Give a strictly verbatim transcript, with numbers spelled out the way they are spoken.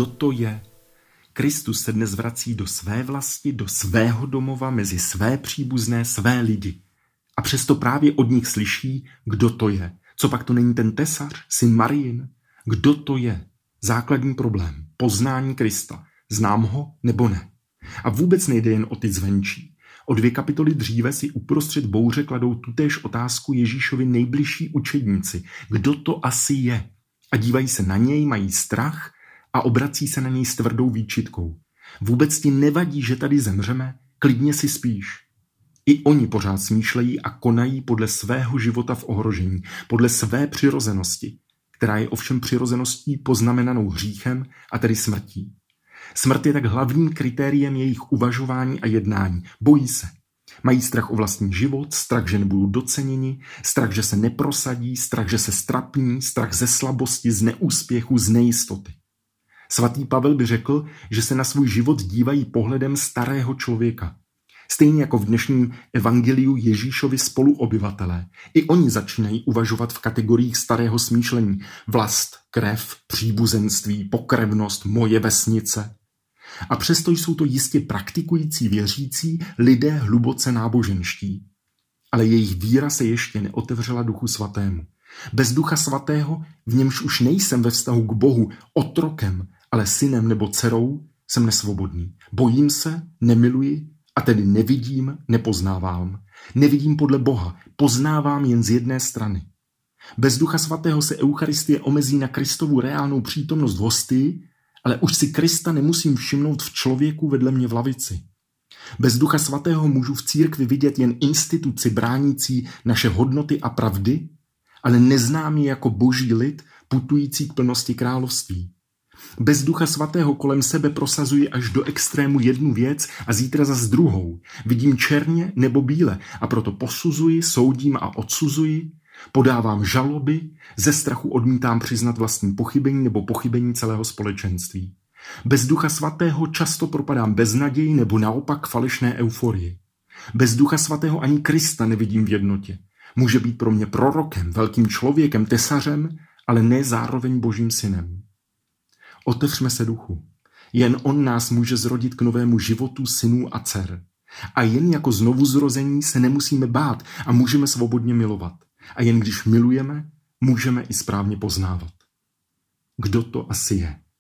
Kdo to je? Kristus se dnes vrací do své vlasti, do svého domova, mezi své příbuzné, své lidi. A přesto právě od nich slyší, kdo to je. Co pak to není ten tesař, syn Marijin? Kdo to je? Základní problém. Poznání Krista. Znám ho nebo ne? A vůbec nejde jen o ty zvenčí. O dvě kapitoly dříve si uprostřed bouře kladou tutéž otázku Ježíšovi nejbližší učedníci. Kdo to asi je? A dívají se na něj, mají strach a obrací se na něj s tvrdou výčitkou. Vůbec ti nevadí, že tady zemřeme? Klidně si spíš. I oni pořád smýšlejí a konají podle svého života v ohrožení, podle své přirozenosti, která je ovšem přirozeností poznamenanou hříchem a tedy smrtí. Smrt je tak hlavním kritériem jejich uvažování a jednání. Bojí se. Mají strach o vlastní život, strach, že nebudou doceněni, strach, že se neprosadí, strach, že se strapní, strach ze slabosti, z neúspěchu, z nejistoty. Svatý Pavel by řekl, že se na svůj život dívají pohledem starého člověka. Stejně jako v dnešním evangeliu Ježíšovi spoluobyvatelé. I oni začínají uvažovat v kategoriích starého smýšlení. Vlast, krev, příbuzenství, pokrevnost, moje vesnice. A přesto jsou to jistě praktikující věřící lidé hluboce náboženští. Ale jejich víra se ještě neotevřela Duchu Svatému. Bez Ducha Svatého, v němž už nejsem ve vztahu k Bohu otrokem, ale synem nebo dcerou, jsem nesvobodný. Bojím se, nemiluji, a tedy nevidím, nepoznávám. Nevidím podle Boha, poznávám jen z jedné strany. Bez Ducha Svatého se Eucharistie omezí na Kristovu reálnou přítomnost v hostii, ale už si Krista nemusím všimnout v člověku vedle mě v lavici. Bez Ducha Svatého můžu v církvi vidět jen instituci bránící naše hodnoty a pravdy, ale neznám ji jako boží lid putující k plnosti království. Bez Ducha Svatého kolem sebe prosazuji až do extrému jednu věc a zítra zas druhou. Vidím černě nebo bíle a proto posuzuji, soudím a odsuzuji, podávám žaloby, ze strachu odmítám přiznat vlastní pochybení nebo pochybení celého společenství. Bez Ducha Svatého často propadám beznaději nebo naopak falešné euforii. Bez Ducha Svatého ani Krista nevidím v jednotě. Může být pro mě prorokem, velkým člověkem, tesařem, ale ne zároveň Božím synem. Otevřme se Duchu. Jen on nás může zrodit k novému životu synů a dcer. A jen jako znovuzrození se nemusíme bát a můžeme svobodně milovat. A jen když milujeme, můžeme i správně poznávat. Kdo to asi je?